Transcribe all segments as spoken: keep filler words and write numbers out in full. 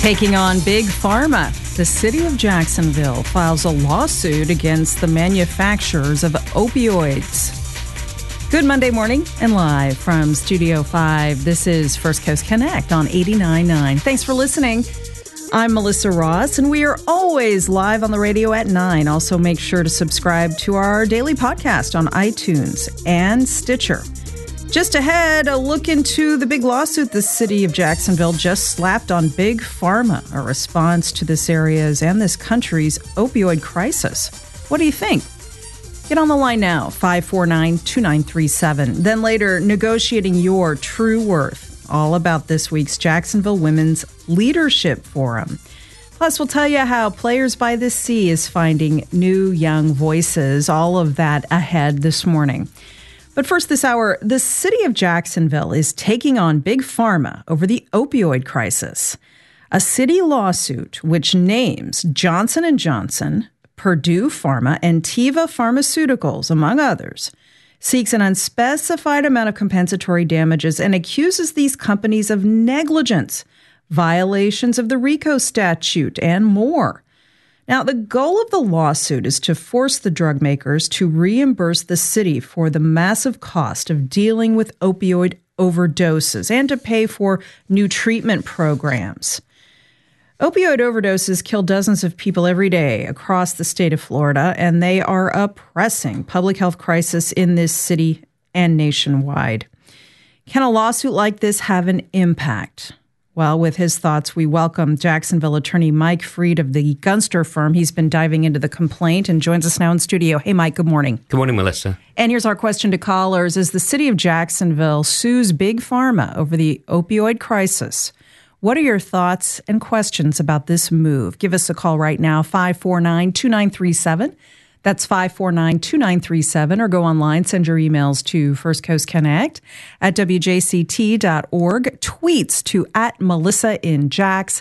Taking on Big Pharma, the city of Jacksonville files a lawsuit against the manufacturers of opioids. Good Monday morning and live from Studio five. This is First Coast Connect on eighty-nine point nine. Thanks for listening. I'm Melissa Ross, and we are always live on the radio at nine. Also, make sure to subscribe to our daily podcast on iTunes and Stitcher. Just ahead, a look into the big lawsuit the city of Jacksonville just slapped on Big Pharma, a response to this area's and this country's opioid crisis. What do you think? Get on the line now, five four nine, two nine three seven. Then later, negotiating your true worth, all about this week's Jacksonville Women's Leadership Forum. Plus, we'll tell you how Players by the Sea is finding new young voices. All of that ahead this morning. But first this hour, the city of Jacksonville is taking on Big Pharma over the opioid crisis. A city lawsuit which names Johnson and Johnson, Purdue Pharma, and Teva Pharmaceuticals, among others, seeks an unspecified amount of compensatory damages and accuses these companies of negligence, violations of the RICO statute, and more. Now, the goal of the lawsuit is to force the drug makers to reimburse the city for the massive cost of dealing with opioid overdoses and to pay for new treatment programs. Opioid overdoses kill dozens of people every day across the state of Florida, and they are a pressing public health crisis in this city and nationwide. Can a lawsuit like this have an impact? Well, with his thoughts, we welcome Jacksonville attorney Mike Freed of the Gunster firm. He's been diving into the complaint and joins us now in studio. Hey, Mike, good morning. Good morning, Melissa. And here's our question to callers. As the city of Jacksonville sues Big Pharma over the opioid crisis, what are your thoughts and questions about this move? Give us a call right now, five four nine, two nine three seven. That's five four nine, two nine three seven, or go online, send your emails to First Coast Connect at W J C T dot org, tweets to at Melissa in Jax.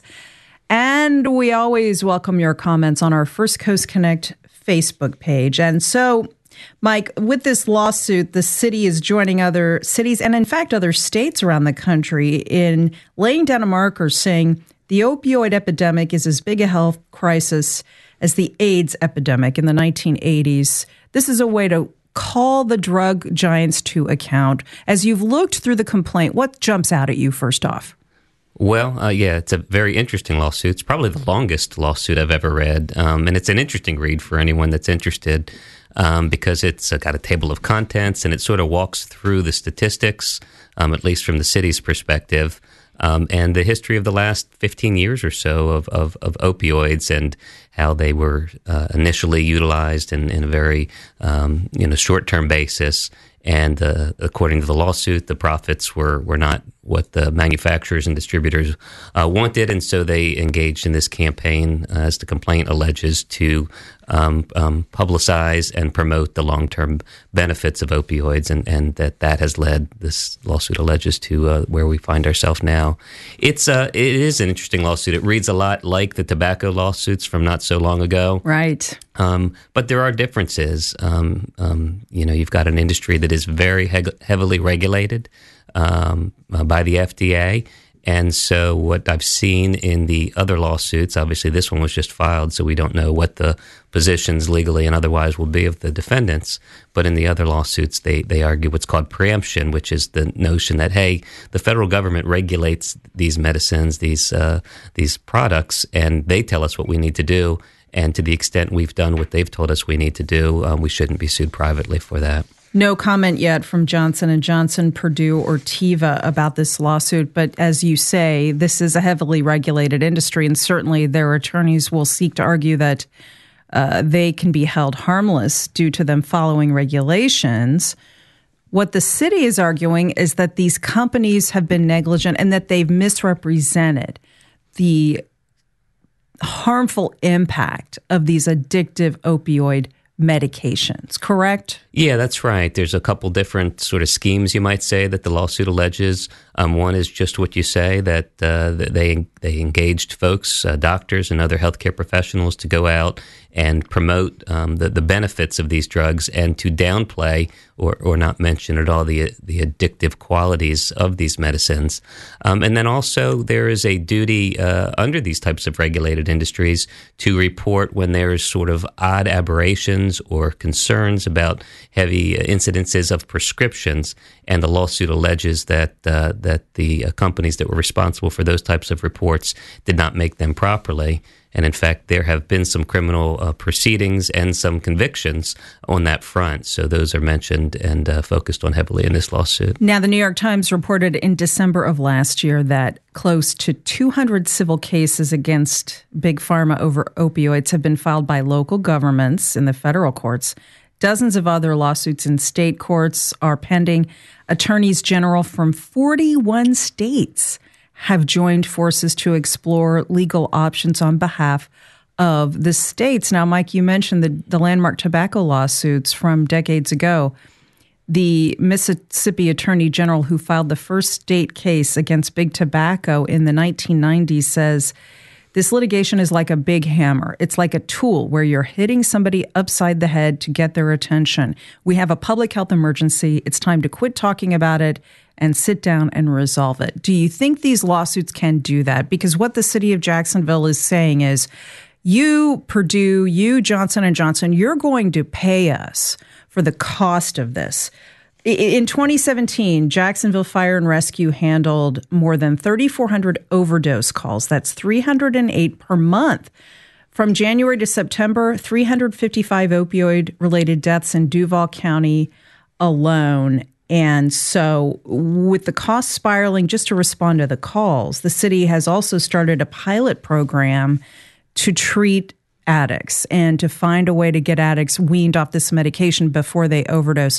And we always welcome your comments on our First Coast Connect Facebook page. And so, Mike, with this lawsuit, the city is joining other cities and, in fact, other states around the country in laying down a marker saying the opioid epidemic is as big a health crisis as the AIDS epidemic in the nineteen eighties. This is a way to call the drug giants to account. As you've looked through the complaint, what jumps out at you first off? Well, uh, yeah, it's a very interesting lawsuit. It's probably the longest lawsuit I've ever read, um, and it's an interesting read for anyone that's interested um, because it's uh, got a table of contents, and it sort of walks through the statistics, um, at least from the city's perspective, Um, and the history of the last fifteen years or so of, of, of opioids and how they were uh, initially utilized in, in a very um, you know short-term basis. And uh, according to the lawsuit, the profits were, were not what the manufacturers and distributors uh, wanted, and so they engaged in this campaign, uh, as the complaint alleges, to um, um, publicize and promote the long-term benefits of opioids, and, and that that has led, this lawsuit alleges, to uh, where we find ourselves now. It's uh, it is an interesting lawsuit. It reads a lot like the tobacco lawsuits from not so long ago. Right. Um, but there are differences. Um, um, you know, you've got an industry that is very he- heavily regulated um, uh, by the F D A. And so what I've seen in the other lawsuits, obviously this one was just filed, so we don't know what the positions legally and otherwise will be of the defendants. But in the other lawsuits, they, they argue what's called preemption, which is the notion that, hey, the federal government regulates these medicines, these uh, these products, and they tell us what we need to do. And to the extent we've done what they've told us we need to do, um, we shouldn't be sued privately for that. No comment yet from Johnson and Johnson, Purdue, or Teva about this lawsuit. But as you say, this is a heavily regulated industry, and certainly their attorneys will seek to argue that uh, they can be held harmless due to them following regulations. What the city is arguing is that these companies have been negligent and that they've misrepresented the harmful impact of these addictive opioid medications, correct? Yeah, that's right. There's a couple different sort of schemes, you might say, that the lawsuit alleges. Um, one is just what you say, that uh, they they engaged folks, uh, doctors and other healthcare professionals, to go out and promote um, the, the benefits of these drugs and to downplay or, or not mention at all the the addictive qualities of these medicines. Um, and then also there is a duty uh, under these types of regulated industries to report when there's sort of odd aberrations or concerns about heavy incidences of prescriptions. And the lawsuit alleges that uh, that the uh, companies that were responsible for those types of reports did not make them properly. And in fact, there have been some criminal uh, proceedings and some convictions on that front. So those are mentioned and uh, focused on heavily in this lawsuit. Now, the New York Times reported in December of last year that close to two hundred civil cases against Big Pharma over opioids have been filed by local governments in the federal courts. Dozens of other lawsuits in state courts are pending. Attorneys general from forty-one states have joined forces to explore legal options on behalf of the states. Now, Mike, you mentioned the, the landmark tobacco lawsuits from decades ago. The Mississippi Attorney General who filed the first state case against Big Tobacco in the nineteen nineties says, this litigation is like a big hammer. It's like a tool where you're hitting somebody upside the head to get their attention. We have a public health emergency. It's time to quit talking about it and sit down and resolve it. Do you think these lawsuits can do that? Because what the city of Jacksonville is saying is, you, Purdue, you, Johnson and Johnson, you're going to pay us for the cost of this. In twenty seventeen, Jacksonville Fire and Rescue handled more than thirty-four hundred overdose calls. That's three hundred eight per month. From January to September, three hundred fifty-five opioid-related deaths in Duval County alone. And so with the cost spiraling, just to respond to the calls, the city has also started a pilot program to treat addicts and to find a way to get addicts weaned off this medication before they overdose.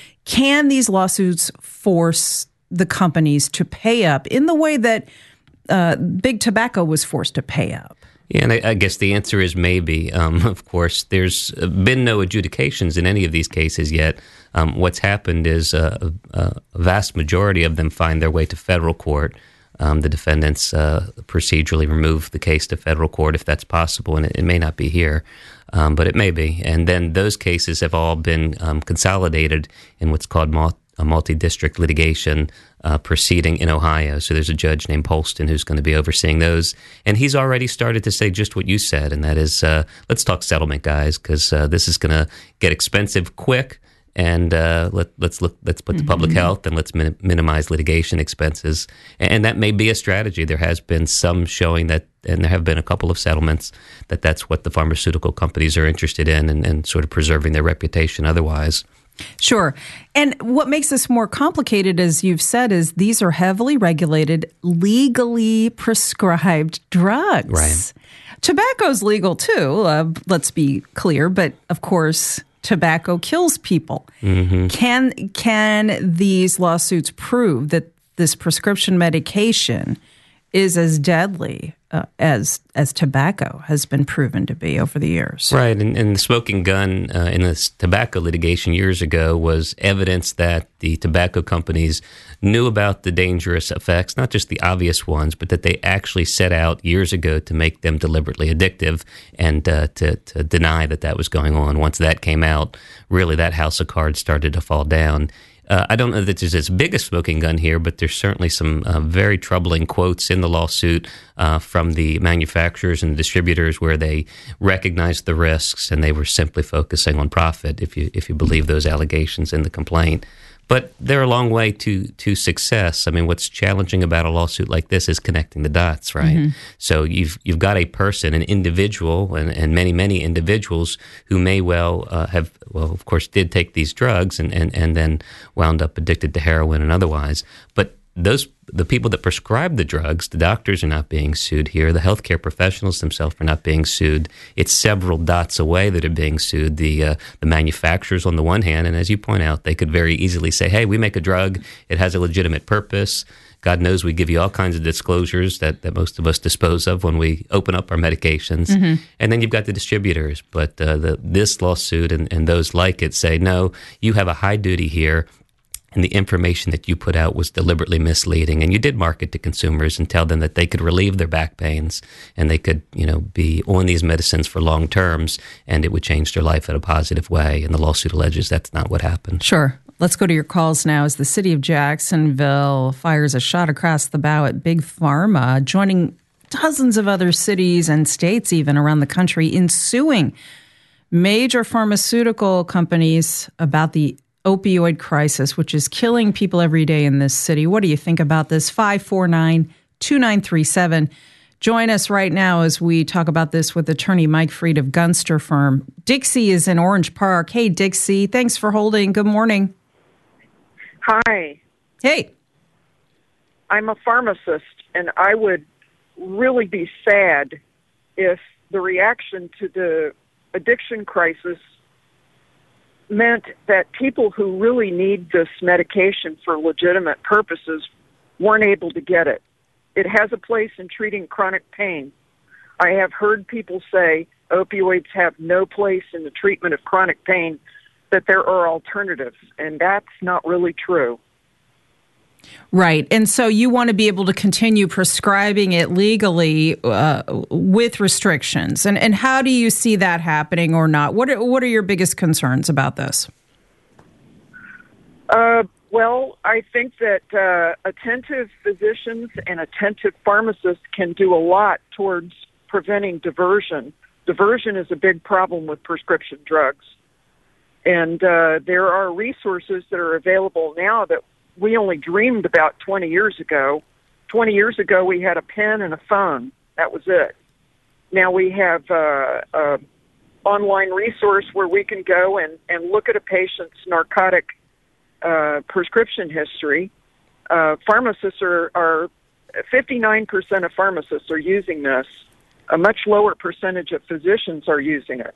Can these lawsuits force the companies to pay up in the way that uh, Big Tobacco was forced to pay up? Yeah, and I, I guess the answer is maybe. Um, of course, there's been no adjudications in any of these cases yet. Um, what's happened is uh, a, a vast majority of them find their way to federal court. Um, the defendants uh, procedurally remove the case to federal court if that's possible, and it, it may not be here, um, but it may be. And then those cases have all been um, consolidated in what's called mul- a multi-district litigation uh, proceeding in Ohio. So there's a judge named Polston who's going to be overseeing those, and he's already started to say just what you said, and that is, uh, let's talk settlement, guys, because uh, this is going to get expensive quick. And uh, let, let's look. Let's put the public health and let's min- minimize litigation expenses. And, and that may be a strategy. There has been some showing that, and there have been a couple of settlements that that's what the pharmaceutical companies are interested in, and, and sort of preserving their reputation otherwise. Sure. And what makes this more complicated, as you've said, is these are heavily regulated, legally prescribed drugs. Right. Tobacco's legal too. Uh, let's be clear, but of course, tobacco kills people. Mm-hmm. Can can these lawsuits prove that this prescription medication is as deadly uh, as as tobacco has been proven to be over the years? Right, and, and the smoking gun uh, in this tobacco litigation years ago was evidence that the tobacco companies knew about the dangerous effects, not just the obvious ones, but that they actually set out years ago to make them deliberately addictive and uh, to, to deny that that was going on. Once that came out, really that house of cards started to fall down. Uh, I don't know that there's as big a smoking gun here, but there's certainly some uh, very troubling quotes in the lawsuit uh, from the manufacturers and the distributors where they recognized the risks and they were simply focusing on profit, if you if you believe those allegations in the complaint. But they're a long way to to success. I mean, what's challenging about a lawsuit like this is connecting the dots, right? Mm-hmm. So you've you've got a person, an individual, and, and many, many individuals who may well uh, have, well, of course, did take these drugs and, and, and then wound up addicted to heroin and otherwise. But those the people that prescribe the drugs, the doctors are not being sued here. The healthcare professionals themselves are not being sued. It's several dots away that are being sued. The uh, the manufacturers on the one hand, and as you point out, they could very easily say, hey, we make a drug. It has a legitimate purpose. God knows we give you all kinds of disclosures that, that most of us dispose of when we open up our medications. Mm-hmm. And then you've got the distributors. But uh, the, this lawsuit and, and those like it say, no, you have a high duty here. and the information that you put out was deliberately misleading, and you did market to consumers and tell them that they could relieve their back pains and they could, you know, be on these medicines for long terms and it would change their life in a positive way. And the lawsuit alleges that's not what happened. Sure. Let's go to your calls now as the city of Jacksonville fires a shot across the bow at Big Pharma, joining dozens of other cities and states even around the country in suing major pharmaceutical companies about the opioid crisis, which is killing people every day in this city. What do you think about this? five four nine, two nine three seven. Join us right now as we talk about this with attorney Mike Freed of Gunster Firm. Dixie is in Orange Park. Hey, Dixie, thanks for holding. Good morning. Hi. Hey. I'm a pharmacist, and I would really be sad if the reaction to the addiction crisis meant that people who really need this medication for legitimate purposes weren't able to get it. It has a place in treating chronic pain. I have heard people say opioids have no place in the treatment of chronic pain, that there are alternatives, and that's not really true. Right. And so you want to be able to continue prescribing it legally uh, with restrictions. And and how do you see that happening or not? What are, what are your biggest concerns about this? Uh, well, I think that uh, attentive physicians and attentive pharmacists can do a lot towards preventing diversion. Diversion is a big problem with prescription drugs. And uh, there are resources that are available now that we only dreamed about twenty years ago. twenty years ago, we had a pen and a phone. That was it. Now we have uh, an online resource where we can go and, and look at a patient's narcotic uh, prescription history. Uh, pharmacists are, are, fifty-nine percent of pharmacists are using this. A much lower percentage of physicians are using it.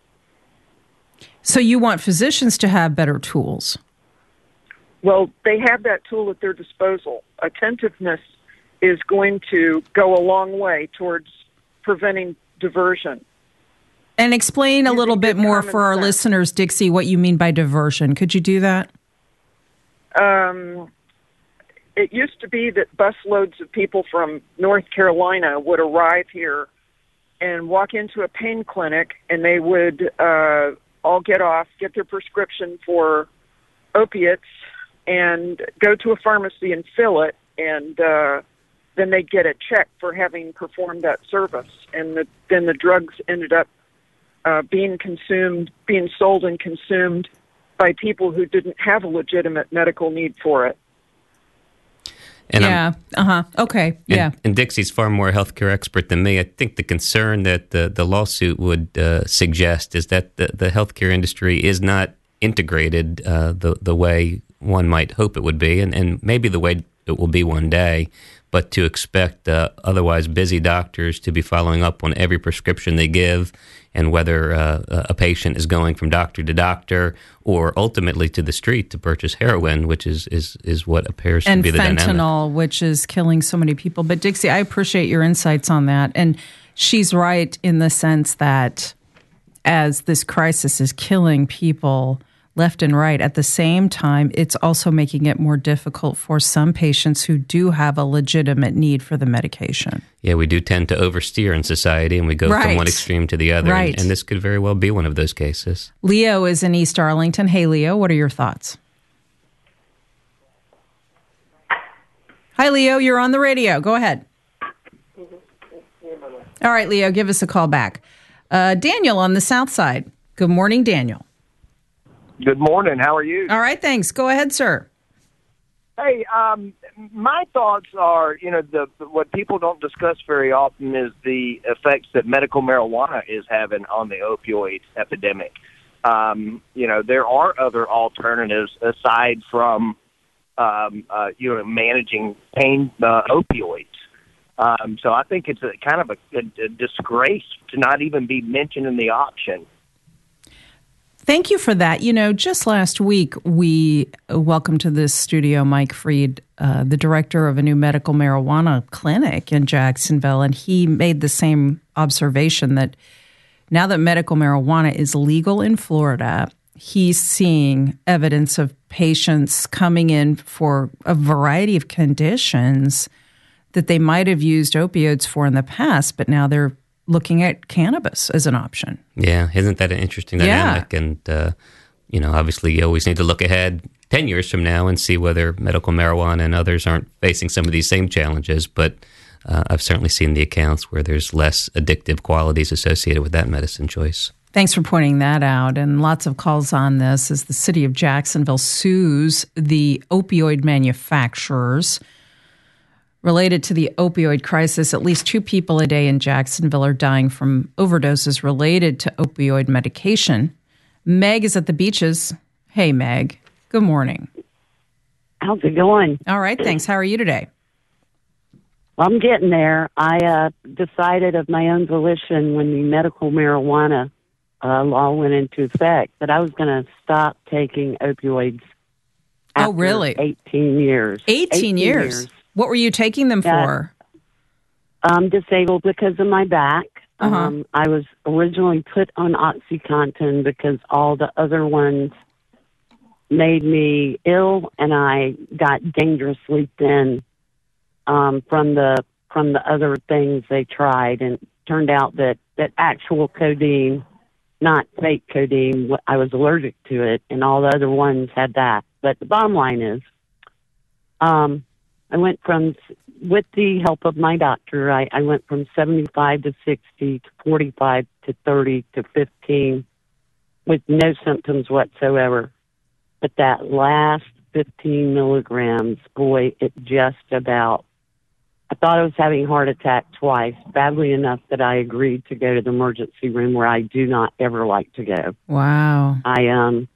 So you want physicians to have better tools? Well, they have that tool at their disposal. Attentiveness is going to go a long way towards preventing diversion. And explain a little bit more for our listeners, Dixie, what you mean by diversion. Could you do that? Um, it used to be that busloads of people from North Carolina would arrive here and walk into a pain clinic, and they would uh, all get off, get their prescription for opiates, and go to a pharmacy and fill it, and uh, then they'd get a check for having performed that service. And the, then the drugs ended up uh, being consumed, being sold and consumed by people who didn't have a legitimate medical need for it. And yeah, uh-huh, okay, and, yeah. And Dixie's far more healthcare expert than me. I think the concern that the, the lawsuit would uh, suggest is that the, the healthcare industry is not integrated uh, the, the way one might hope it would be, and, and maybe the way it will be one day, but to expect uh, otherwise busy doctors to be following up on every prescription they give and whether uh, a patient is going from doctor to doctor or ultimately to the street to purchase heroin, which is, is, is what appears and to be the dynamic. And fentanyl, which is killing so many people. But Dixie, I appreciate your insights on that. And she's right in the sense that as this crisis is killing people left and right, at the same time, it's also making it more difficult for some patients who do have a legitimate need for the medication. Yeah, we do tend to oversteer in society, and we go right. from one extreme to the other. Right. And, and this could very well be one of those cases. Leo is in East Arlington. Hey, Leo, what are your thoughts? Hi, Leo, you're on the radio. Go ahead. All right, Leo, give us a call back. Uh, Daniel on the south side. Good morning, Daniel. Good morning. How are you? All right, thanks. Go ahead, sir. Hey, um, my thoughts are, you know, the what people don't discuss very often is the effects that medical marijuana is having on the opioid epidemic. Um, you know, there are other alternatives aside from, um, uh, you know, managing pain uh, opioids. Um, so I think it's a kind of a, a, a disgrace to not even be mentioned in the option. Thank you for that. You know, just last week, we welcomed to this studio Mike Freed, uh, the director of a new medical marijuana clinic in Jacksonville, and he made the same observation that now that medical marijuana is legal in Florida, he's seeing evidence of patients coming in for a variety of conditions that they might have used opioids for in the past, but now they're looking at cannabis as an option. Yeah, isn't that an interesting dynamic? Yeah. And, uh, you know, obviously you always need to look ahead ten years from now and see whether medical marijuana and others aren't facing some of these same challenges. But uh, I've certainly seen the accounts where there's less addictive qualities associated with that medicine choice. Thanks for pointing that out. And lots of calls on this as the city of Jacksonville sues the opioid manufacturers. Related to the opioid crisis, at least two people a day in Jacksonville are dying from overdoses related to opioid medication. Meg is at the Beaches. Hey, Meg. Good morning. How's it going? All right, thanks. How are you today? Well, I'm getting there. I uh, decided of my own volition when the medical marijuana uh, law went into effect that I was going to stop taking opioids. Oh, really? eighteen years. eighteen, eighteen years? years. What were you taking them yeah. for? I'm disabled because of my back. Uh-huh. Um, I was originally put on OxyContin because all the other ones made me ill, and I got dangerously thin um, from the from the other things they tried, and it turned out that, that actual codeine, not fake codeine, I was allergic to it, and all the other ones had that. But the bottom line is, um, I went from, with the help of my doctor, I, I went from seventy-five to sixty to forty-five to thirty to fifteen with no symptoms whatsoever. But that last fifteen milligrams, boy, it just about, I thought I was having a heart attack twice, badly enough that I agreed to go to the emergency room where I do not ever like to go. Wow. I, um,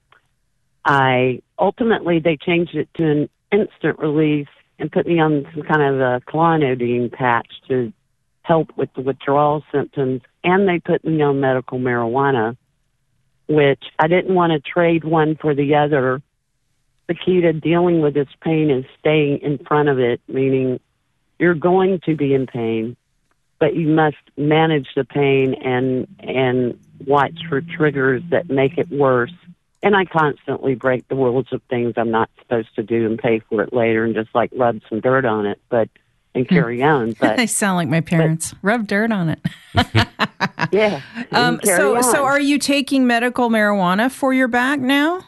I, ultimately, they changed it to an instant release and put me on some kind of a clonidine patch to help with the withdrawal symptoms. And they put me on medical marijuana, which I didn't want to trade one for the other. The key to dealing with this pain is staying in front of it, meaning you're going to be in pain, but you must manage the pain and and watch for triggers that make it worse. And I constantly break the rules of things I'm not supposed to do and pay for it later and just like rub some dirt on it, but and carry on. But they sound like my parents. But, rub dirt on it. yeah. Um, so, on. so are you taking medical marijuana for your back now?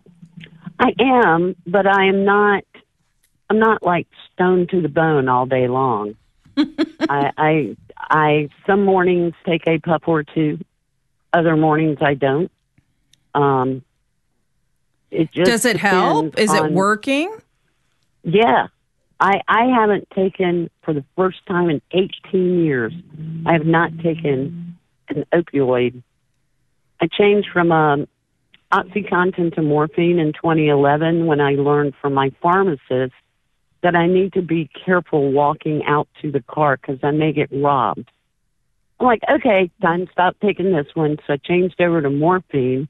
I am, but I am not. I'm not like stoned to the bone all day long. I, I, I. Some mornings take a puff or two. Other mornings I don't. Um. It just Does it help? Is on, it working? Yeah. I, I haven't taken, for the first time in eighteen years, I have not taken an opioid. I changed from um, OxyContin to morphine in twenty eleven when I learned from my pharmacist that I need to be careful walking out to the car because I may get robbed. I'm like, okay, time to stop taking this one. So I changed over to morphine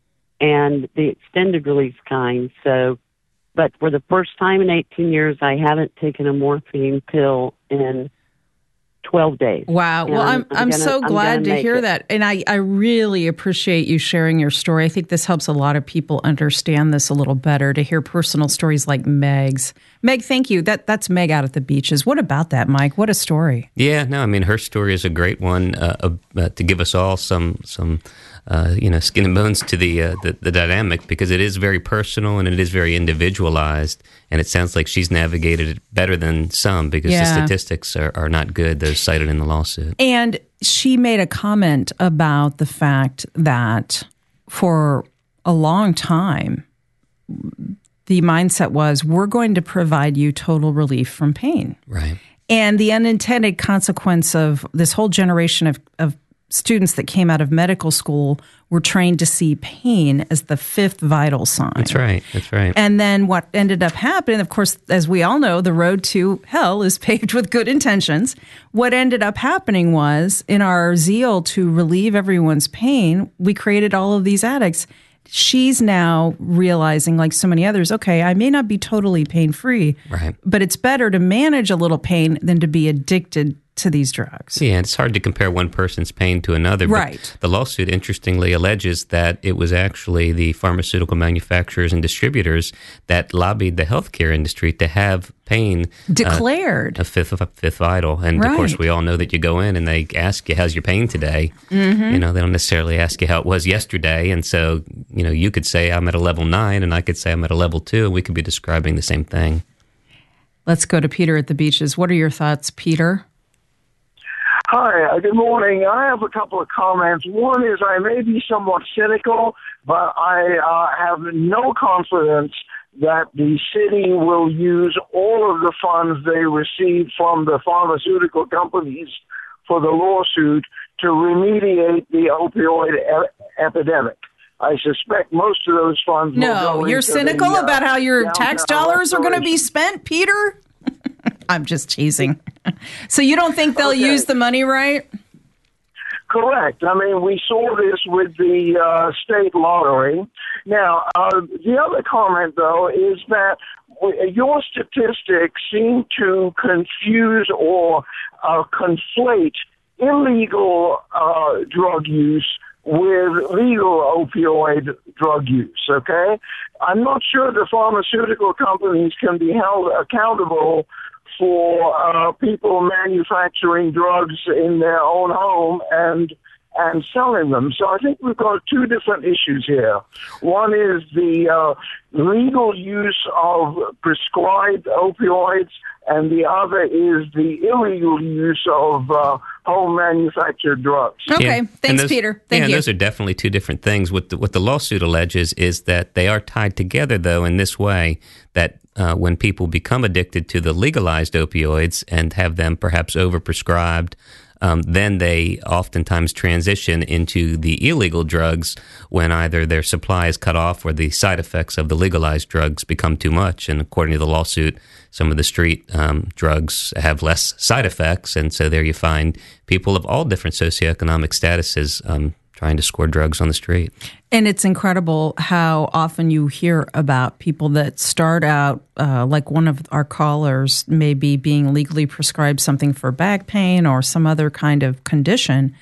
and the extended release kind. So, but for the first time in eighteen years, I haven't taken a morphine pill in twelve days. Wow. And well, I'm I'm, I'm gonna, so glad I'm to hear it. that. And I, I really appreciate you sharing your story. I think this helps a lot of people understand this a little better, to hear personal stories like Meg's. Meg, thank you. That That's Meg out at the Beaches. What about that, Mike? What a story. Yeah, no, I mean, her story is a great one uh, uh, to give us all some, some uh, you know, skin and bones to the, uh, the the dynamic, because it is very personal and it is very individualized. And it sounds like she's navigated it better than some, because yeah. the statistics are, are not good, those cited in the lawsuit. And she made a comment about the fact that for a long time, the mindset was, we're going to provide you total relief from pain. Right. And the unintended consequence of this whole generation of, of students that came out of medical school were trained to see pain as the fifth vital sign. That's right. That's right. And then what ended up happening, of course, as we all know, the road to hell is paved with good intentions. What ended up happening was, in our zeal to relieve everyone's pain, we created all of these addicts. She's now realizing, like so many others, okay, I may not be totally pain-free, right, but it's better to manage a little pain than to be addicted to these drugs. Yeah, it's hard to compare one person's pain to another. Right. But the lawsuit, interestingly, alleges that it was actually the pharmaceutical manufacturers and distributors that lobbied the healthcare industry to have pain declared uh, a fifth, a fifth vital. And right. of course, we all know that you go in and they ask you, how's your pain today? Mm-hmm. You know, they don't necessarily ask you how it was yesterday. And so, you know, you could say I'm at a level nine and I could say I'm at a level two, and we could be describing the same thing. Let's go to Peter at the Beaches. What are your thoughts, Peter? Hi, uh, good morning. I have a couple of comments. One is I may be somewhat cynical, but I uh, have no confidence that the city will use all of the funds they receive from the pharmaceutical companies for the lawsuit to remediate the opioid e- epidemic. I suspect most of those funds will No, go you're into cynical the, uh, about how your tax downtown dollars are going to be restoration. spent, Peter? I'm just teasing. So you don't think they'll Okay. use the money right? Correct. I mean, we saw this with the uh, state lottery. Now, uh, the other comment, though, is that w- your statistics seem to confuse or uh, conflate illegal uh, drug use with legal opioid drug use, okay? I'm not sure the pharmaceutical companies can be held accountable for uh, people manufacturing drugs in their own home and and selling them. So I think we've got two different issues here. One is the uh, legal use of prescribed opioids, and the other is the illegal use of uh, home manufactured drugs. Okay. Yeah. Thanks, And those- Peter. Thank yeah, you. those are definitely two different things. What the, what the lawsuit alleges is that they are tied together, though, in this way, that uh, when people become addicted to the legalized opioids and have them perhaps overprescribed, um, then they oftentimes transition into the illegal drugs when either their supply is cut off or the side effects of the legalized drugs become too much. And according to the lawsuit, some of the street um, drugs have less side effects. And so there you find people of all different socioeconomic statuses um, trying to score drugs on the street. And it's incredible how often you hear about people that start out, uh, like one of our callers, maybe being legally prescribed something for back pain or some other kind of condition,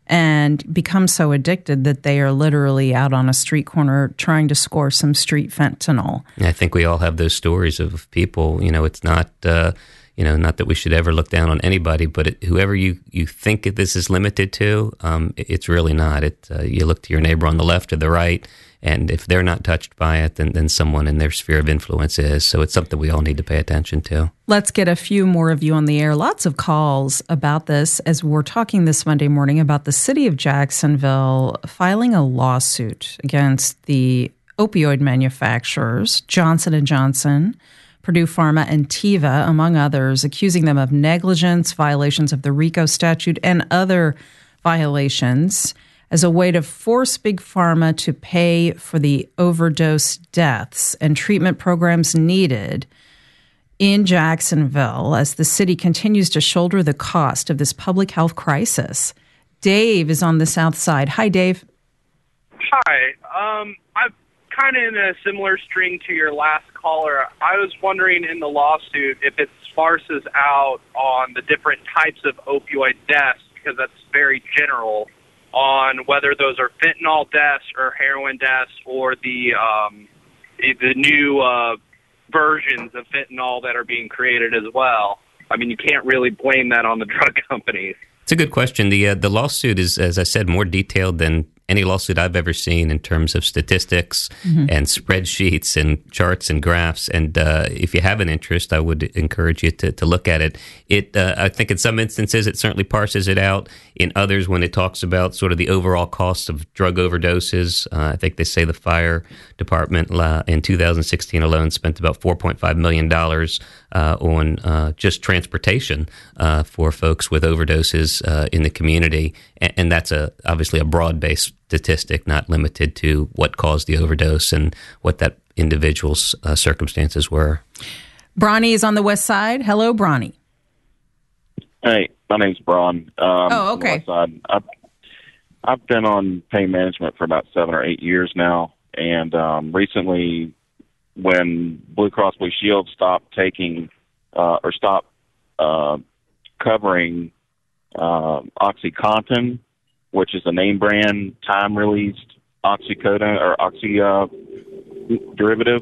and become so addicted that they are literally out on a street corner trying to score some street fentanyl. I think we all have those stories of people. You know, it's not, uh, you know, not that we should ever look down on anybody, but it, whoever you, you think this is limited to, um, it, it's really not. It uh, you look to your neighbor on the left or the right, and if they're not touched by it, then, then someone in their sphere of influence is. So it's something we all need to pay attention to. Let's get a few more of you on the air. Lots of calls about this as we're talking this Monday morning about the city of Jacksonville filing a lawsuit against the opioid manufacturers, Johnson and Johnson, Purdue Pharma, and Teva, among others, accusing them of negligence, violations of the RICO statute, and other violations as a way to force Big Pharma to pay for the overdose deaths and treatment programs needed in Jacksonville as the city continues to shoulder the cost of this public health crisis. Dave is on the south side. Hi, Dave. Hi. Um, I'm kind of in a similar string to your last caller. I was wondering in the lawsuit if it sparses out on the different types of opioid deaths, because that's very general, on whether those are fentanyl deaths or heroin deaths or the um, the new uh, versions of fentanyl that are being created as well. I mean, you can't really blame that on the drug companies. It's a good question. The uh, the lawsuit is, as I said, more detailed than any lawsuit I've ever seen in terms of statistics mm-hmm. and spreadsheets and charts and graphs. And uh, if you have an interest, I would encourage you to, to look at it. It, uh, I think in some instances, it certainly parses it out. In others, when it talks about sort of the overall cost of drug overdoses, uh, I think they say the fire department uh, in two thousand sixteen alone spent about four point five million dollars uh, on uh, just transportation uh, for folks with overdoses uh, in the community. And, and that's a obviously a broad-based statistic, not limited to what caused the overdose and what that individual's uh, circumstances were. Bronny is on the west side. Hello, Bronny. Hey, my name's Braun. Um, oh, okay. I've, I've been on pain management for about seven or eight years now, and um, recently when Blue Cross Blue Shield stopped taking uh, or stopped uh, covering uh, OxyContin, which is a name brand, time-released oxycodone or oxy uh, derivative.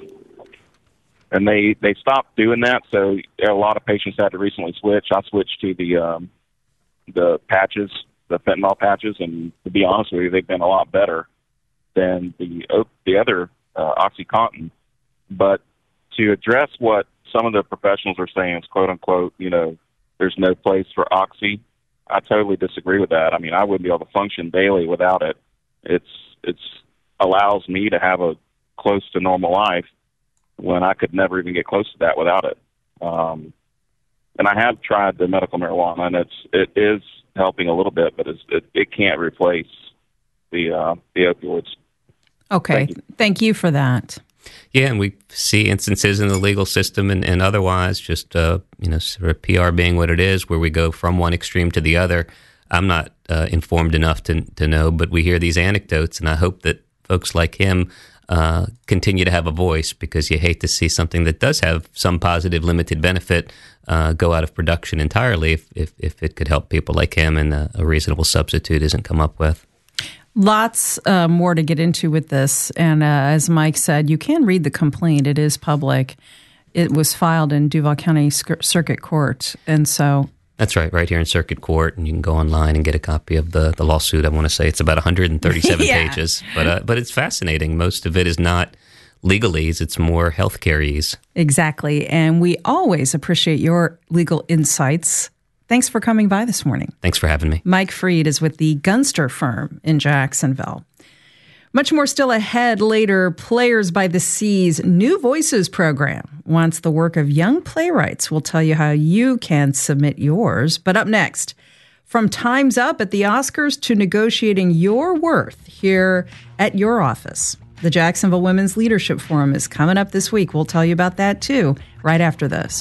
And they, they stopped doing that, so a lot of patients had to recently switch. I switched to the um, the patches, the fentanyl patches, and to be honest with you, they've been a lot better than the the other uh, OxyContin. But to address what some of the professionals are saying is, quote unquote, you know, there's no place for oxy. I totally disagree with that. I mean, I wouldn't be able to function daily without it. It's it's allows me to have a close to normal life when I could never even get close to that without it. Um, and I have tried the medical marijuana, and it's it is helping a little bit, but it's, it it can't replace the uh, the opioids. Okay, Thank you. Thank you for that. Yeah, and we see instances in the legal system and, and otherwise, just uh, you know, sort of P R being what it is, where we go from one extreme to the other. I'm not uh, informed enough to to know, but we hear these anecdotes, and I hope that folks like him uh, continue to have a voice, because you hate to see something that does have some positive limited benefit uh, go out of production entirely if, if, if it could help people like him and a, a reasonable substitute isn't come up with. Lots uh, more to get into with this. And uh, as Mike said, you can read the complaint. It is public. It was filed in Duval County Circuit Court. And so... That's right, right here in Circuit Court. And you can go online and get a copy of the, the lawsuit. I want to say it's about one hundred thirty-seven yeah. pages. But uh, but it's fascinating. Most of it is not legalese. It's more healthcare-ese. Exactly. And we always appreciate your legal insights. Thanks for coming by this morning. Thanks for having me. Mike Freed is with the Gunster firm in Jacksonville. Much more still ahead later. Players by the Sea's New Voices program wants the work of young playwrights. We'll tell you how you can submit yours. But up next, from Time's Up at the Oscars to negotiating your worth here at your office. The Jacksonville Women's Leadership Forum is coming up this week. We'll tell you about that too, right after this.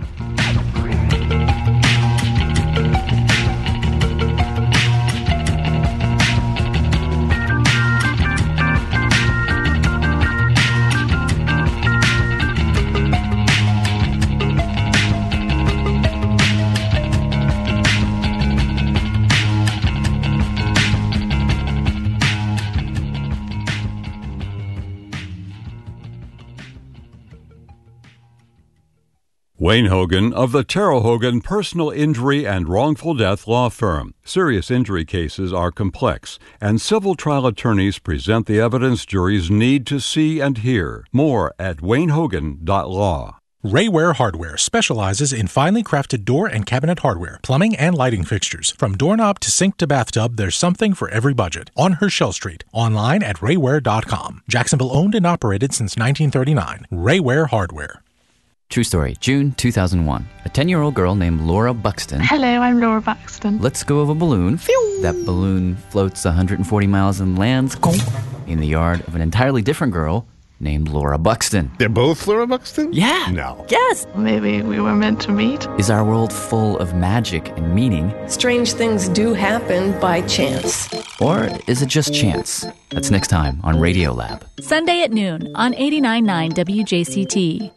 Wayne Hogan of the Terrell Hogan Personal Injury and Wrongful Death Law Firm. Serious injury cases are complex, and civil trial attorneys present the evidence juries need to see and hear. More at wayne hogan dot law. Rayware Hardware specializes in finely crafted door and cabinet hardware, plumbing and lighting fixtures. From doorknob to sink to bathtub, there's something for every budget. On Herschel Street, online at rayware dot com. Jacksonville owned and operated since nineteen thirty-nine. Rayware Hardware. True story, June two thousand one. A ten-year-old girl named Laura Buxton. Hello, I'm Laura Buxton. Lets go of a balloon. Phew! That balloon floats one hundred forty miles and lands in the yard of an entirely different girl named Laura Buxton. They're both Laura Buxton? Yeah. No. Yes. Maybe we were meant to meet. Is our world full of magic and meaning? Strange things do happen by chance. Or is it just chance? That's next time on Radiolab. Sunday at noon on eighty-nine point nine W J C T.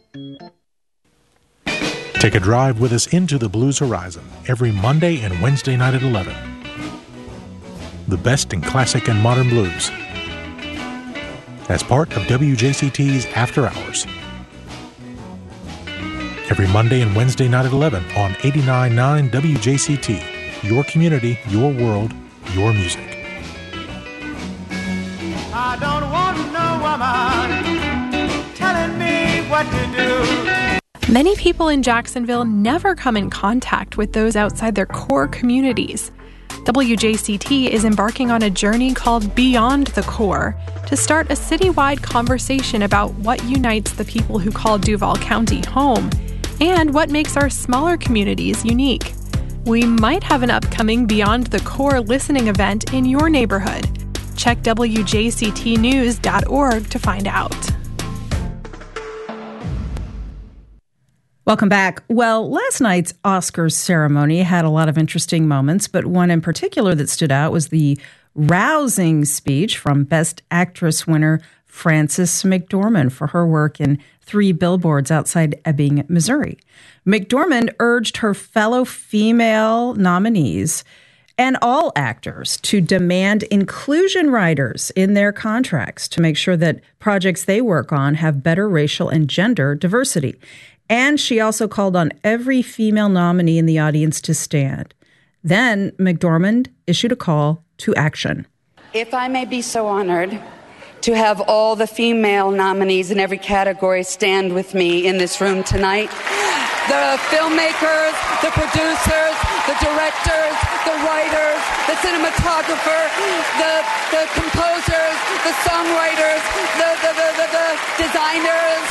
Take a drive with us into the Blues Horizon every Monday and Wednesday night at eleven. The best in classic and modern blues. As part of W J C T's After Hours. Every Monday and Wednesday night at eleven on eighty-nine point nine W J C T. Your community, your world, your music. I don't want no woman telling me what to do. Many people in Jacksonville never come in contact with those outside their core communities. W J C T is embarking on a journey called Beyond the Core to start a citywide conversation about what unites the people who call Duval County home and what makes our smaller communities unique. We might have an upcoming Beyond the Core listening event in your neighborhood. Check W J C T news dot org to find out. Welcome back. Well, last night's Oscars ceremony had a lot of interesting moments, but one in particular that stood out was the rousing speech from Best Actress winner Frances McDormand for her work in Three Billboards Outside Ebbing, Missouri. McDormand urged her fellow female nominees and all actors to demand inclusion riders in their contracts to make sure that projects they work on have better racial and gender diversity. And she also called on every female nominee in the audience to stand. Then McDormand issued a call to action. If I may be so honored to have all the female nominees in every category stand with me in this room tonight. The filmmakers, the producers, the directors, the writers, the cinematographer, the the composers, the songwriters, the the the, the, the designers.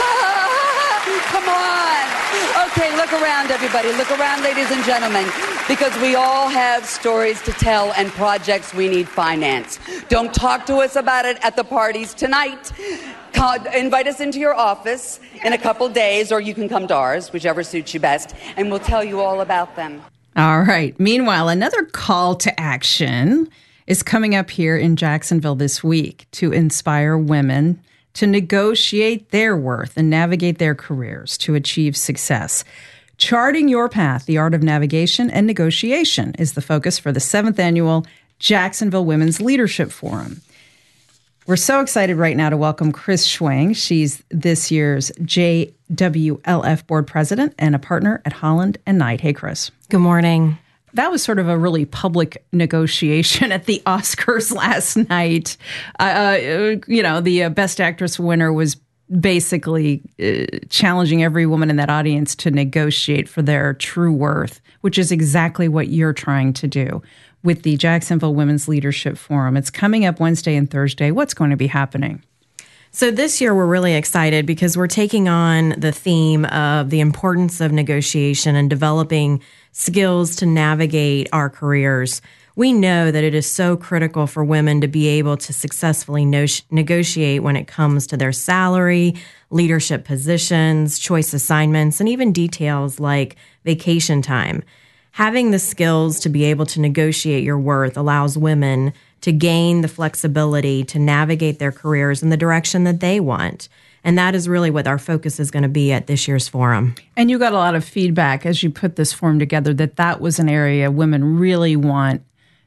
Come on. Okay, look around, everybody. Look around, ladies and gentlemen, because we all have stories to tell and projects we need finance. Don't talk to us about it at the parties tonight. Invite us into your office in a couple days, or you can come to ours, whichever suits you best, and we'll tell you all about them. All right. Meanwhile, another call to action is coming up here in Jacksonville this week to inspire women to negotiate their worth and navigate their careers to achieve success. Charting Your Path, the Art of Navigation and Negotiation is the focus for the seventh annual Jacksonville Women's Leadership Forum. We're so excited right now to welcome Chris Schwang. She's this year's J W L F board president and a partner at Holland and Knight. Hey, Chris. Good morning. That was sort of a really public negotiation at the Oscars last night. Uh, you know, the uh, Best Actress winner was basically uh, challenging every woman in that audience to negotiate for their true worth, which is exactly what you're trying to do with the Jacksonville Women's Leadership Forum. It's coming up Wednesday and Thursday. What's going to be happening? So this year we're really excited because we're taking on the theme of the importance of negotiation and developing skills to navigate our careers. We know that it is so critical for women to be able to successfully no- negotiate when it comes to their salary, leadership positions, choice assignments, and even details like vacation time. Having the skills to be able to negotiate your worth allows women to gain the flexibility to navigate their careers in the direction that they want. And that is really what our focus is going to be at this year's forum. And you got a lot of feedback as you put this forum together that that was an area women really want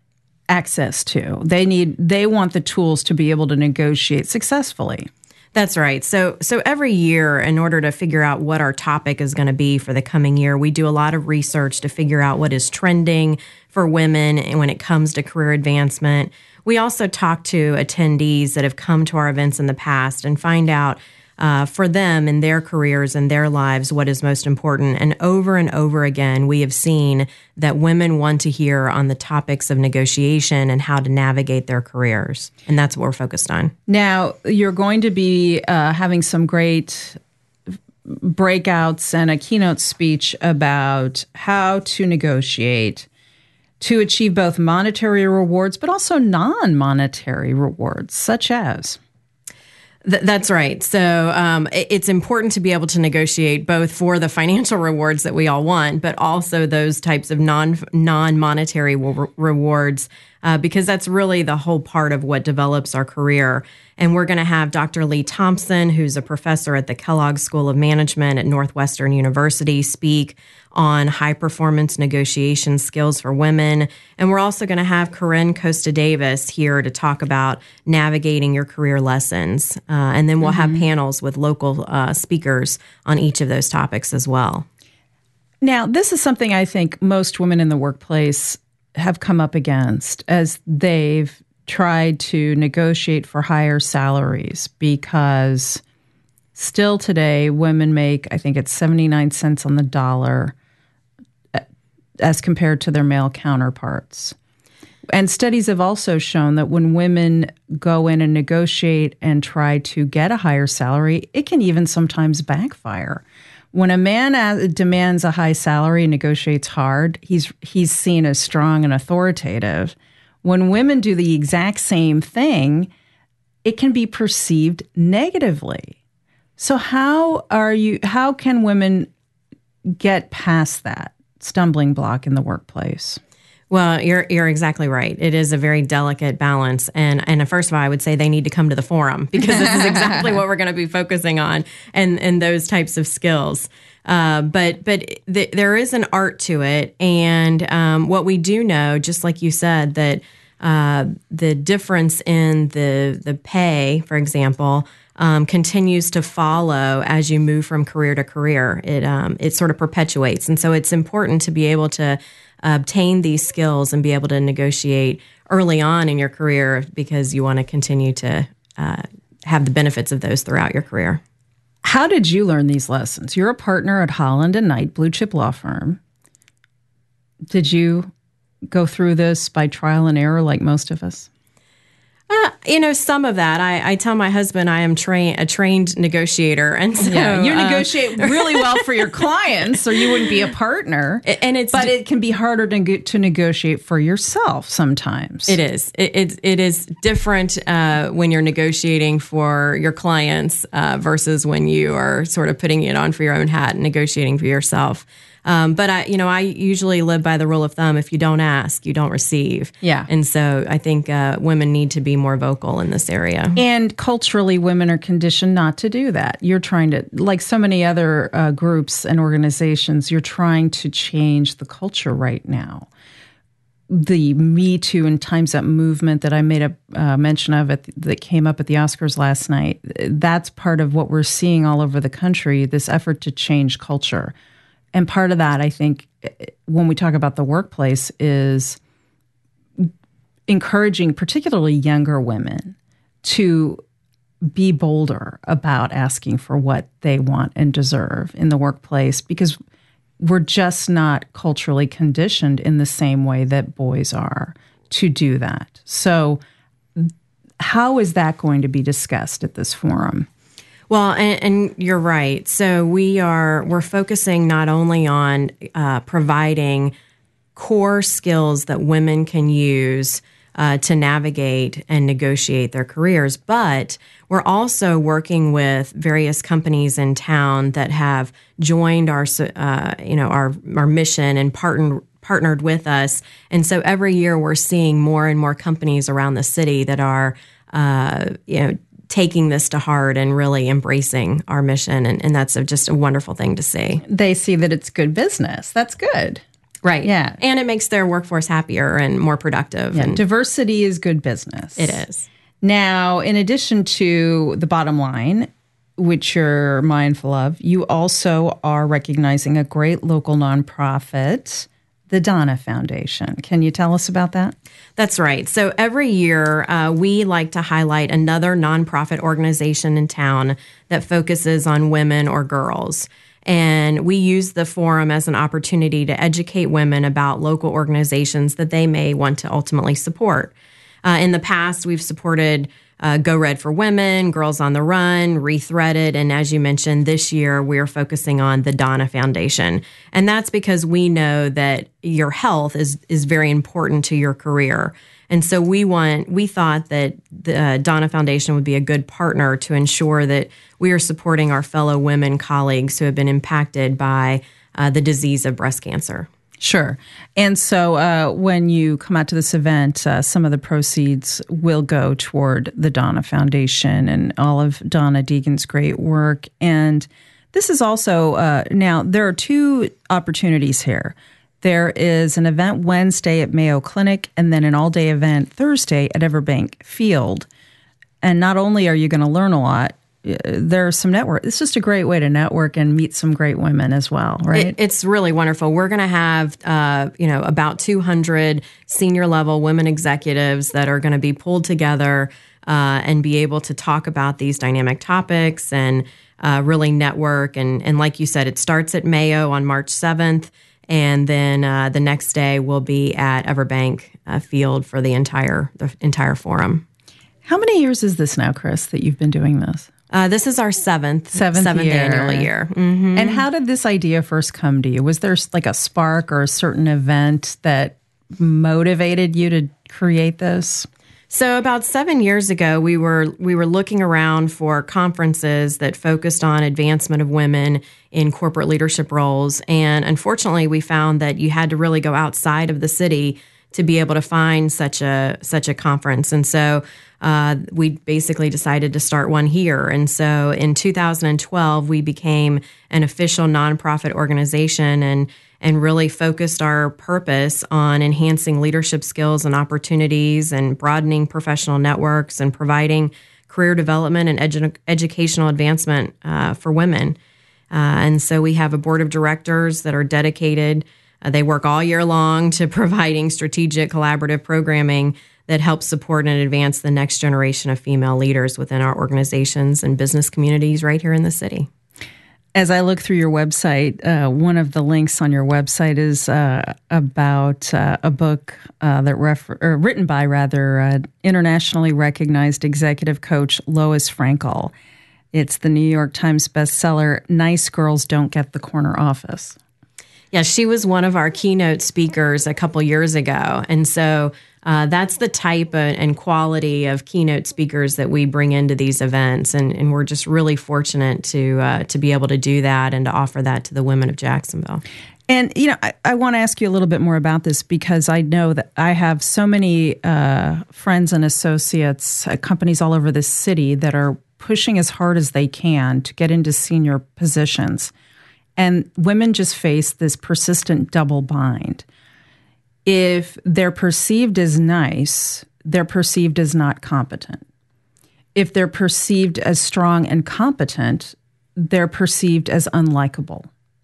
access to. They need, they want the tools to be able to negotiate successfully. That's right. So so every year, in order to figure out what our topic is going to be for the coming year, we do a lot of research to figure out what is trending for women when it comes to career advancement. We also talk to attendees that have come to our events in the past and find out uh, for them in their careers and their lives what is most important. And over and over again, we have seen that women want to hear on the topics of negotiation and how to navigate their careers. And that's what we're focused on. Now, you're going to be uh, having some great breakouts and a keynote speech about how to negotiate to achieve both monetary rewards, but also non-monetary rewards, such as... Th- that's right. So um, it, it's important to be able to negotiate both for the financial rewards that we all want, but also those types of non non-monetary re- rewards, uh, because that's really the whole part of what develops our career. And we're going to have Doctor Lee Thompson, who's a professor at the Kellogg School of Management at Northwestern University, speak on high-performance negotiation skills for women. And we're also going to have Corinne Costa-Davis here to talk about navigating your career lessons. Uh, and then we'll mm-hmm. have panels with local uh, speakers on each of those topics as well. Now, this is something I think most women in the workplace have come up against as they've tried to negotiate for higher salaries, because still today women make, I think it's seventy-nine cents on the dollar as compared to their male counterparts. And studies have also shown that when women go in and negotiate and try to get a higher salary, it can even sometimes backfire. When a man demands a high salary and negotiates hard, he's he's seen as strong and authoritative. When women do the exact same thing, it can be perceived negatively. So how are you, how can women get past that stumbling block in the workplace? Well, you're you're exactly right. It is a very delicate balance, and and first of all, I would say they need to come to the forum because this is exactly what we're going to be focusing on, and and those types of skills. Uh, but but th- there is an art to it, and um, what we do know, just like you said, that uh, the difference in the the pay, for example, um, continues to follow as you move from career to career. It um, it sort of perpetuates, and so it's important to be able to obtain these skills and be able to negotiate early on in your career because you want to continue to uh, have the benefits of those throughout your career. How did you learn these lessons? You're a partner at Holland and Knight, blue chip law firm. Did you go through this by trial and error like most of us? Uh, you know, some of that. I, I tell my husband I am train, a trained negotiator. And so yeah, you uh, negotiate really well for your clients or you wouldn't be a partner. And it's, but it can be harder to, to negotiate for yourself sometimes. It is. It, it, it is different uh, when you're negotiating for your clients uh, versus when you are sort of putting it on for your own hat and negotiating for yourself. Um, but I, you know, I usually live by the rule of thumb: if you don't ask, you don't receive. Yeah. And so I think uh, women need to be more vocal in this area. And culturally, women are conditioned not to do that. You're trying to, like so many other uh, groups and organizations, you're trying to change the culture right now. The Me Too and Time's Up movement that I made a uh, mention of at the, that came up at the Oscars last night, that's part of what we're seeing all over the country, this effort to change culture. And part of that, I think, when we talk about the workplace, is encouraging particularly younger women to be bolder about asking for what they want and deserve in the workplace, because we're just not culturally conditioned in the same way that boys are to do that. So how is that going to be discussed at this forum? Well, and, and you're right. So we are we're focusing not only on uh, providing core skills that women can use uh, to navigate and negotiate their careers, but we're also working with various companies in town that have joined our uh, you know our our mission and partnered partnered with us. And so every year we're seeing more and more companies around the city that are uh, you know. taking this to heart and really embracing our mission. And, and that's a, just a wonderful thing to see. They see that it's good business. That's good. Right. Yeah. And it makes their workforce happier and more productive. Yeah. And diversity is good business. It is. Now, in addition to the bottom line, which you're mindful of, you also are recognizing a great local nonprofit, the Donna Foundation. Can you tell us about that? That's right. So every year, uh, we like to highlight another nonprofit organization in town that focuses on women or girls. And we use the forum as an opportunity to educate women about local organizations that they may want to ultimately support. Uh, in the past, we've supported Uh, Go Red for Women, Girls on the Run, Rethreaded, and as you mentioned, this year we're focusing on the Donna Foundation. And that's because we know that your health is is very important to your career. And so we want, we thought that the uh, Donna Foundation would be a good partner to ensure that we are supporting our fellow women colleagues who have been impacted by uh, the disease of breast cancer. Sure. And so uh, when you come out to this event, uh, some of the proceeds will go toward the Donna Foundation and all of Donna Deegan's great work. And this is also, uh, now, there are two opportunities here. There is an event Wednesday at Mayo Clinic and then an all-day event Thursday at Everbank Field. And not only are you going to learn a lot, there's some network. It's just a great way to network and meet some great women as well, right? It, it's really wonderful. We're going to have, uh, you know, about two hundred senior level women executives that are going to be pulled together uh, and be able to talk about these dynamic topics and uh, really network. And, and like you said, it starts at Mayo on March seventh. And then uh, the next day we'll be at Everbank uh, Field for the entire the entire forum. How many years is this now, Chris, that you've been doing this? Uh, this is our seventh, seventh, seventh year. annual year. Mm-hmm. And how did this idea first come to you? Was there like a spark or a certain event that motivated you to create this? So about seven years ago, we were we were looking around for conferences that focused on advancement of women in corporate leadership roles. And unfortunately, we found that you had to really go outside of the city to be able to find such a such a conference. And so uh, we basically decided to start one here. And so in two thousand twelve, we became an official nonprofit organization and and really focused our purpose on enhancing leadership skills and opportunities and broadening professional networks and providing career development and edu- educational advancement uh, for women. Uh, and so we have a board of directors that are dedicated. Uh, they work all year long to providing strategic collaborative programming that helps support and advance the next generation of female leaders within our organizations and business communities right here in the city. As I look through your website, uh, one of the links on your website is uh, about uh, a book uh, that refer- or written by rather uh, internationally recognized executive coach Lois Frankel. It's the New York Times bestseller, Nice Girls Don't Get the Corner Office. Yeah, she was one of our keynote speakers a couple years ago. And so uh, that's the type of, and quality of keynote speakers that we bring into these events. And, and we're just really fortunate to uh, to be able to do that and to offer that to the women of Jacksonville. And, you know, I, I want to ask you a little bit more about this because I know that I have so many uh, friends and associates, uh, companies all over the city that are pushing as hard as they can to get into senior positions. And women just face this persistent double bind. If they're perceived as nice, they're perceived as not competent. If they're perceived as strong and competent, they're perceived as unlikable.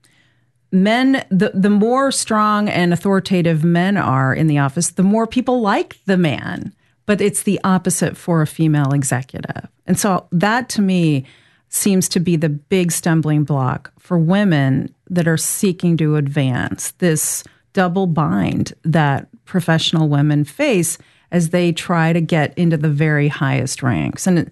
Men, the, the more strong and authoritative men are in the office, the more people like the man. But it's the opposite for a female executive. And so that, to me, seems to be the big stumbling block for women that are seeking to advance, this double bind that professional women face as they try to get into the very highest ranks. And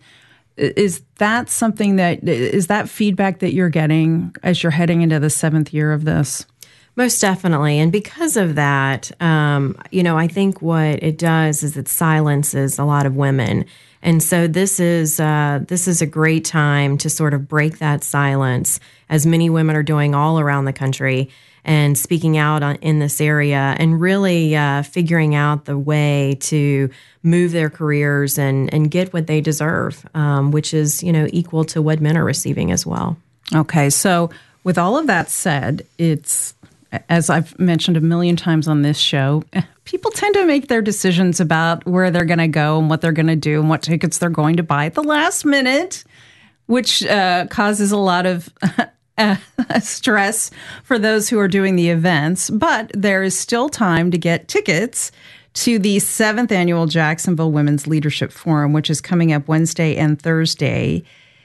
is that something that, is that feedback that you're getting as you're heading into the seventh year of this? Most definitely. And because of that, um, you know, I think what it does is it silences a lot of women. And so this is uh, this is a great time to sort of break that silence, as many women are doing all around the country and speaking out on, in this area and really uh, figuring out the way to move their careers and, and get what they deserve, um, which is, you know, equal to what men are receiving as well. Okay. So with all of that said, it's, as I've mentioned a million times on this show, people tend to make their decisions about where they're going to go and what they're going to do and what tickets they're going to buy at the last minute, which uh, causes a lot of uh, stress for those who are doing the events. But there is still time to get tickets to the seventh Annual Jacksonville Women's Leadership Forum, which is coming up Wednesday and Thursday.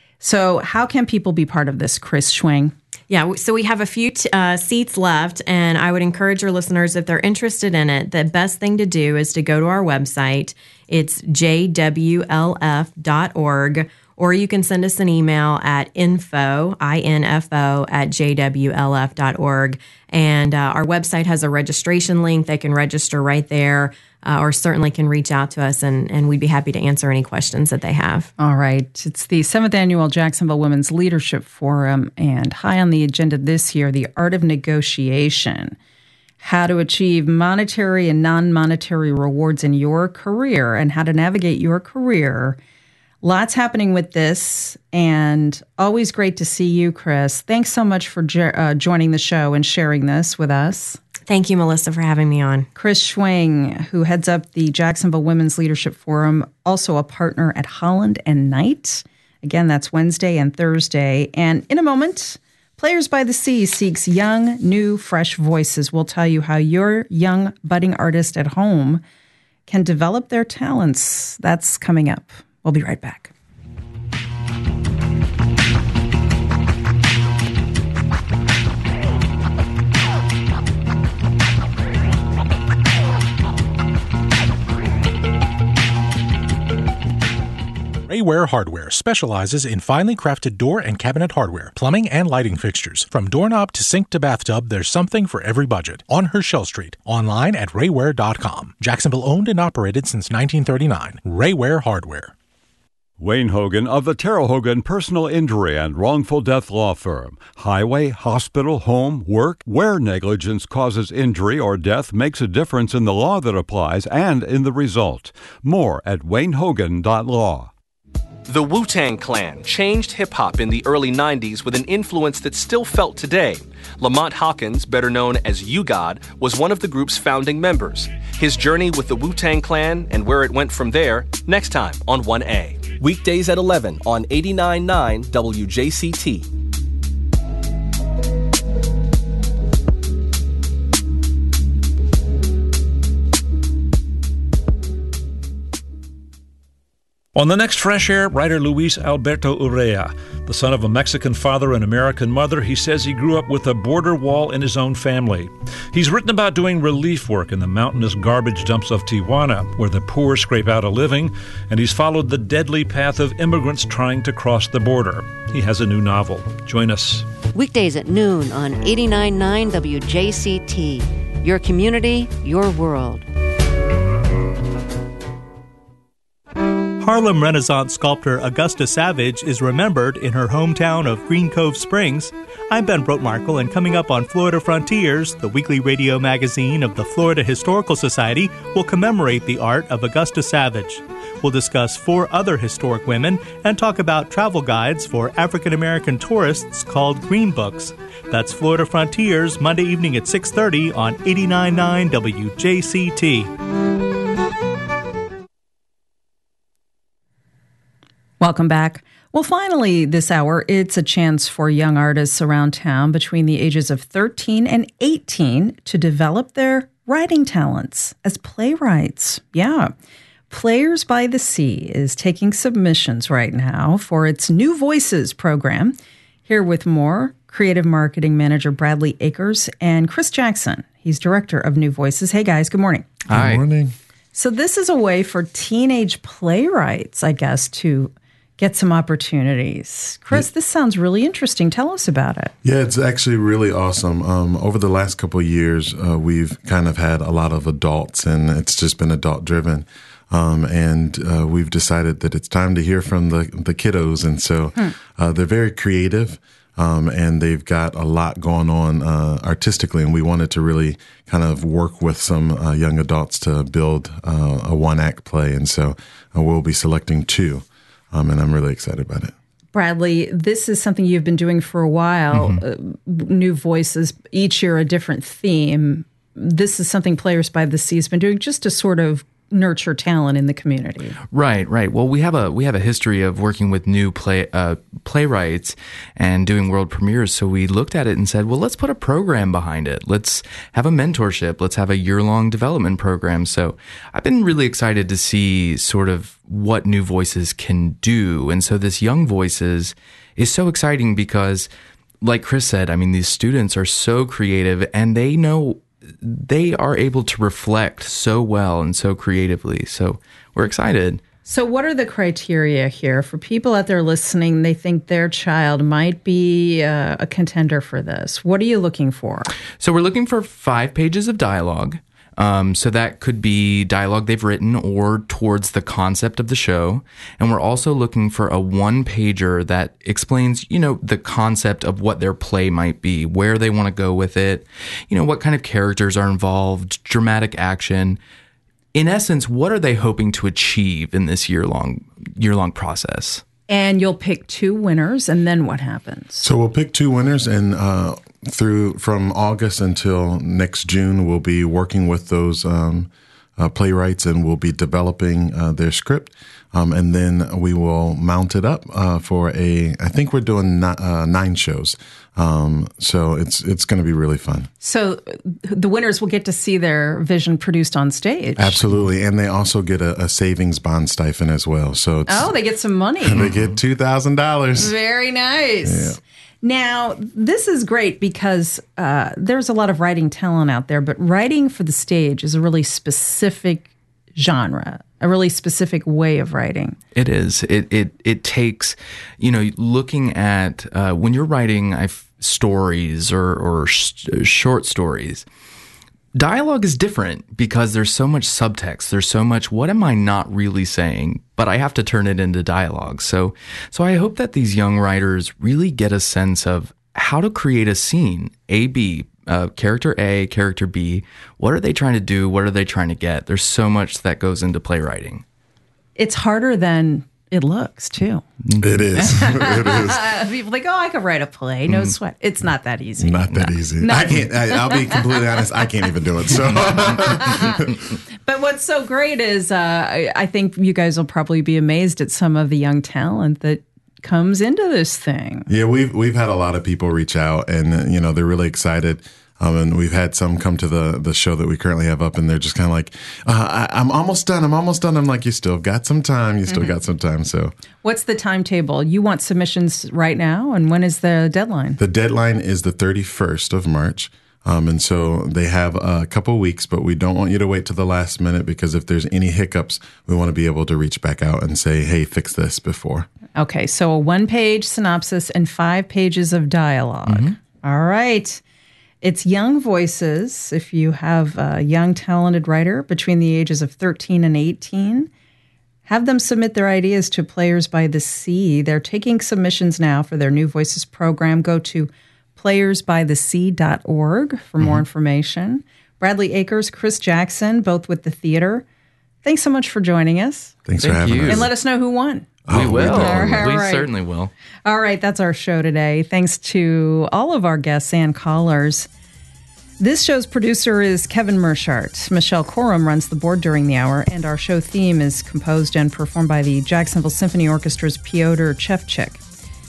So how can people be part of this, Chris Schwing? Yeah, so we have a few t- uh, seats left, and I would encourage your listeners, if they're interested in it, the best thing to do is to go to our website. It's j w l f dot org, or you can send us an email at info, I N F O, at j w l f dot org. And uh, our website has a registration link. They can register right there, uh, or certainly can reach out to us, and, and we'd be happy to answer any questions that they have. All right. It's the seventh Annual Jacksonville Women's Leadership Forum, and high on the agenda this year, the art of negotiation, how to achieve monetary and non-monetary rewards in your career, and how to navigate your career. Lots happening with this, and always great to see you, Chris. Thanks so much for jo- uh, joining the show and sharing this with us. Thank you, Melissa, for having me on. Chris Schwing, who heads up the Jacksonville Women's Leadership Forum, also a partner at Holland and Knight. Again, that's Wednesday and Thursday. And in a moment, Players by the Sea seeks young, new, fresh voices. We'll tell you how your young budding artist at home can develop their talents. That's coming up. We'll be right back. Rayware Hardware specializes in finely crafted door and cabinet hardware, plumbing, and lighting fixtures. From doorknob to sink to bathtub, there's something for every budget. On Herschel Street. Online at rayware dot com. Jacksonville owned and operated since nineteen thirty-nine. Rayware Hardware. Wayne Hogan of the Terrell Hogan Personal Injury and Wrongful Death Law Firm. Highway, hospital, home, work, where negligence causes injury or death makes a difference in the law that applies and in the result. More at wayne hogan dot law. The Wu-Tang Clan changed hip-hop in the early nineties with an influence that's still felt today. Lamont Hawkins, better known as U-God, was one of the group's founding members. His journey with the Wu-Tang Clan and where it went from there, next time on one A. Weekdays at eleven on eighty-nine point nine W J C T. On the next Fresh Air, writer Luis Alberto Urrea. The son of a Mexican father and American mother, he says he grew up with a border wall in his own family. He's written about doing relief work in the mountainous garbage dumps of Tijuana, where the poor scrape out a living, and he's followed the deadly path of immigrants trying to cross the border. He has a new novel. Join us. Weekdays at noon on eighty-nine point nine W J C T. Your community, your world. Harlem Renaissance sculptor Augusta Savage is remembered in her hometown of Green Cove Springs. I'm Ben Brotmarkle, and coming up on Florida Frontiers, the weekly radio magazine of the Florida Historical Society will commemorate the art of Augusta Savage. We'll discuss four other historic women and talk about travel guides for African American tourists called Green Books. That's Florida Frontiers, Monday evening at six thirty on eighty-nine point nine W J C T. Welcome back. Well, finally, this hour, it's a chance for young artists around town between the ages of thirteen and eighteen to develop their writing talents as playwrights. Yeah. Players by the Sea is taking submissions right now for its New Voices program. Here with more, creative marketing manager Bradley Akers and Chris Jackson. He's director of New Voices. Hey, guys. Good morning. Hi. Good morning. So this is a way for teenage playwrights, I guess, to get some opportunities. Chris, this sounds really interesting. Tell us about it. Yeah, it's actually really awesome. Um, over the last couple of years, uh, we've kind of had a lot of adults, and it's just been adult-driven. Um, and uh, we've decided that it's time to hear from the, the kiddos. And so hmm. uh, they're very creative, um, and they've got a lot going on uh, artistically. And we wanted to really kind of work with some uh, young adults to build uh, a one-act play. And so uh, we'll be selecting two. Um, and I'm really excited about it. Bradley, this is something you've been doing for a while. Mm-hmm. Uh, New Voices, each year a different theme. This is something Players by the Sea has been doing just to sort of nurture talent in the community. Right, right. Well, we have a we have a history of working with new play uh, playwrights and doing world premieres. So we looked at it and said, well, let's put a program behind it. Let's have a mentorship. Let's have a year-long development program. So I've been really excited to see sort of what New Voices can do. And so this Young Voices is so exciting because, like Chris said, I mean, these students are so creative and they know they are able to reflect so well and so creatively. So we're excited. So what are the criteria here for people out there listening? They think their child might be uh, a contender for this. What are you looking for? So we're looking for five pages of dialogue. Um, so that could be dialogue they've written or towards the concept of the show. And we're also looking for a one-pager that explains, you know, the concept of what their play might be, where they want to go with it, you know, what kind of characters are involved, dramatic action. In essence, what are they hoping to achieve in this year-long year-long process? And you'll pick two winners, and then what happens? So we'll pick two winners, and uh, through from August until next June, we'll be working with those um, uh, playwrights, and we'll be developing uh, their script, um, and then we will mount it up uh, for a. I think we're doing ni- uh, nine shows, um, so it's it's going to be really fun. So the winners will get to see their vision produced on stage. Absolutely, and they also get a, a savings bond stipend as well. So it's, oh, they get some money. They get two thousand dollars. Very nice. Yeah. Now, this is great because uh, there's a lot of writing talent out there, but writing for the stage is a really specific genre, a really specific way of writing. It is. It it it takes, you know, looking at uh, when you're writing I've, stories or or sh- short stories. dialogue is different because there's so much subtext. There's so much, what am I not really saying? But I have to turn it into dialogue. So, so I hope that these young writers really get a sense of how to create a scene, A, B, uh, character A, character B. What are they trying to do? What are they trying to get? There's so much that goes into playwriting. It's harder than it looks, too. It is. It is. People think, oh, I could write a play, no mm. sweat. It's not that easy. Not that no. easy. No. I can't. I, I'll be completely honest. I can't even do it. So, but what's so great is, uh, I, I think you guys will probably be amazed at some of the young talent that comes into this thing. Yeah, we've we've had a lot of people reach out, and you know they're really excited. Um, and we've had some come to the, the show that we currently have up, and they're just kind of like, uh, I, I'm almost done. I'm almost done. I'm like, you still got some time. You still mm-hmm. got some time. So, what's the timetable? You want submissions right now, and when is the deadline? The deadline is the thirty-first of March. Um, and so they have a couple weeks, but we don't want you to wait to the last minute because if there's any hiccups, we want to be able to reach back out and say, hey, fix this before. Okay, so a one-page synopsis and five pages of dialogue. Mm-hmm. All right. It's Young Voices. If you have a young, talented writer between the ages of thirteen and eighteen, have them submit their ideas to Players by the Sea. They're taking submissions now for their New Voices program. Go to players by the sea dot org for more mm-hmm. information. Bradley Akers, Chris Jackson, both with the theater. Thanks so much for joining us. Thanks Thank for having you. us. And let us know who won. Oh, we will. All right. We certainly will. All right, that's our show today. Thanks to all of our guests and callers. This show's producer is Kevin Mershart. Michelle Coram runs the board during the hour, and our show theme is composed and performed by the Jacksonville Symphony Orchestra's Piotr Chevchik.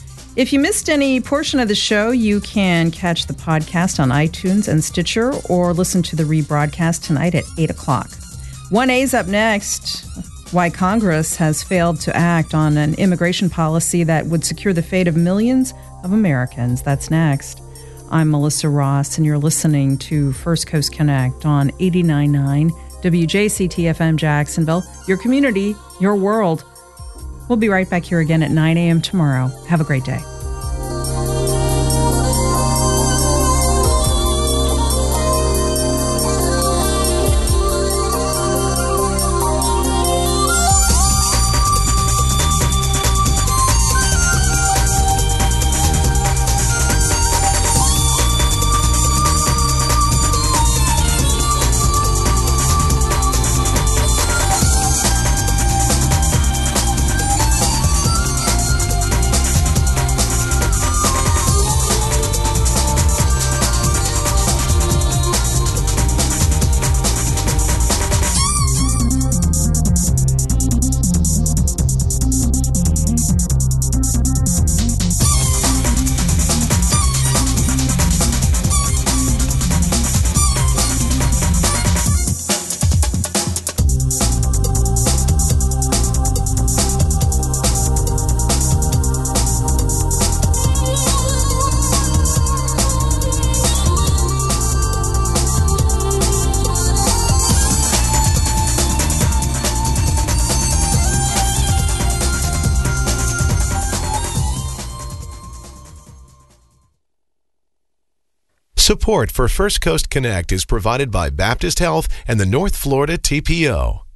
If you missed any portion of the show, you can catch the podcast on iTunes and Stitcher or listen to the rebroadcast tonight at eight o'clock. one A's up next. Why Congress has failed to act on an immigration policy that would secure the fate of millions of Americans. That's next. I'm Melissa Ross, and you're listening to First Coast Connect on eighty-nine point nine W J C T F M Jacksonville, your community, your world. We'll be right back here again at nine a.m. tomorrow. Have a great day. Support for First Coast Connect is provided by Baptist Health and the North Florida T P O.